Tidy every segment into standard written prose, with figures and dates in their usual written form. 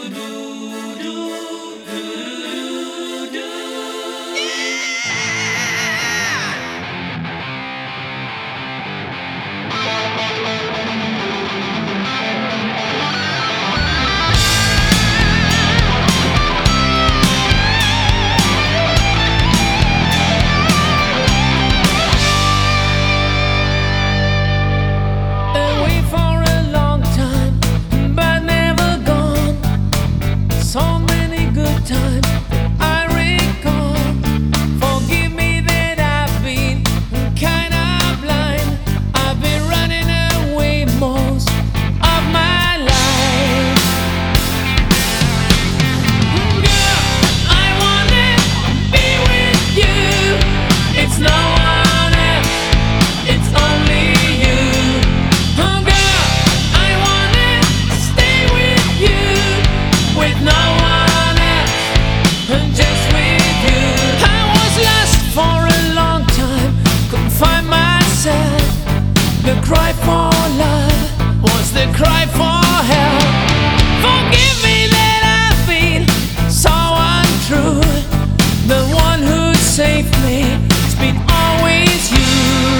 The cry for love was the cry for help. Forgive me that I've been so untrue. The one who saved me has been always you.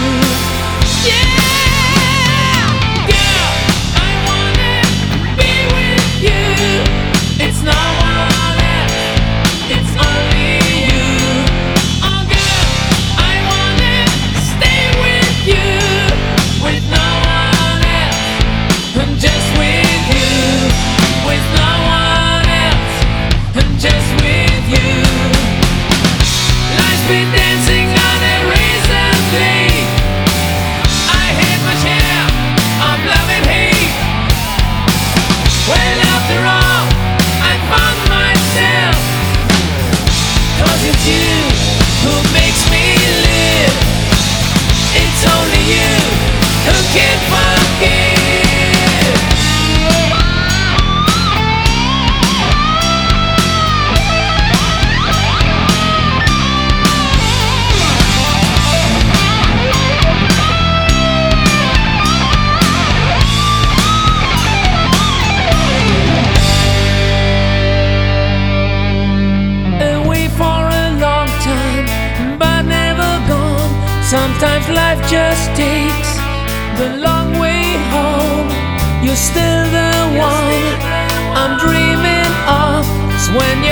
Yeah, girl, I wanna be with you. It's no one else, it's only you. Oh girl, I wanna stay with you. With no one else, and just with you. With no one else, and just with you. Life's been dancing on it recently. I hit my share of love and hate. Well, after all, I found myself. 'Cause it's you who makes me live. It's only you who can't forgive. Away for a long time, but never gone. Sometimes life just takes the long way home. You're still the one I'm dreaming of. It's when